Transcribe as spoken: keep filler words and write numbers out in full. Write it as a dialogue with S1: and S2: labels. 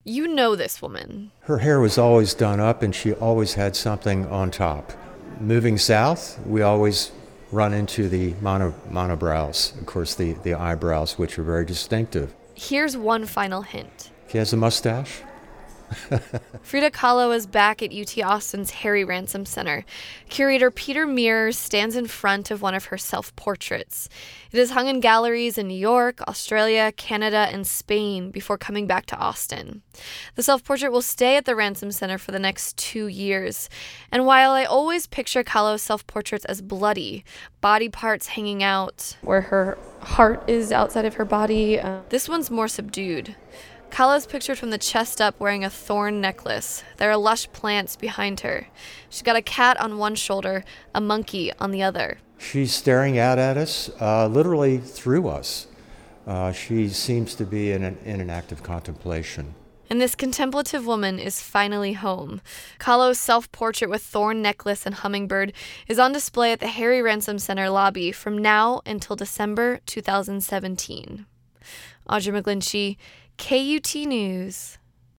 S1: You know this woman.
S2: Her hair was always done up, and she always had something on top. Moving south, we always run into the mono, monobrows, of course, the, the eyebrows, which are very distinctive.
S1: Here's one final hint.
S2: She has a mustache.
S1: Frida Kahlo is back at U T Austin's Harry Ransom Center. Curator Peter Mears stands in front of one of her self-portraits. It is hung in galleries in New York, Australia, Canada, and Spain before coming back to Austin. The self-portrait will stay at the Ransom Center for the next two years. And while I always picture Kahlo's self-portraits as bloody, body parts hanging out, where her heart is outside of her body, uh, this one's more subdued. Kahlo's pictured from the chest up wearing a thorn necklace. There are lush plants behind her. She's got a cat on one shoulder, a monkey on the other.
S2: She's staring out at us, uh, literally through us. Uh, she seems to be in an, in an act of contemplation.
S1: And this contemplative woman is finally home. Kahlo's self-portrait with thorn necklace and hummingbird is on display at the Harry Ransom Center lobby from now until December two thousand seventeen. Audra McGlinchey, K U T News.